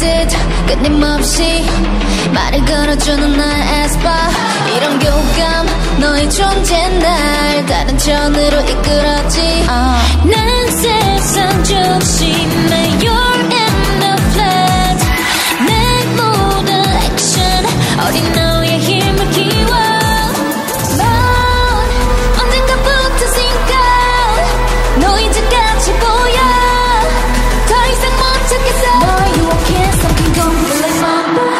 듯 끊임없이 말을 걸어주는 나의 에스파 이런 교감 너의 존재 날 다른 천으로 이끌었지 난 세상 중심에 You're in the flat 내 모든 액션 어린 너의 힘을 키워 넌 언젠가부터 sink out 너 이제 같이 보여 더 이상 못 찾겠어 너의 유혹에 something completely mumble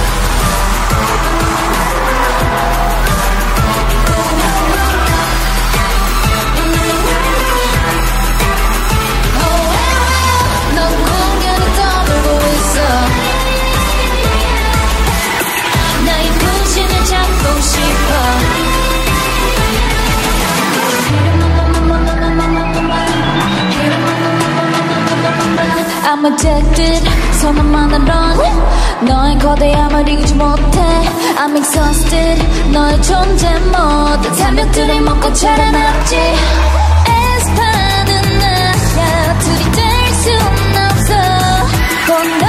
I'm addicted 선언만은 run 너의 거대함을 이기지 못해 I'm exhausted 너의 존재 모든 삶벽들을 먹고 자라났지 에스파는 나야 들이댈 순 없어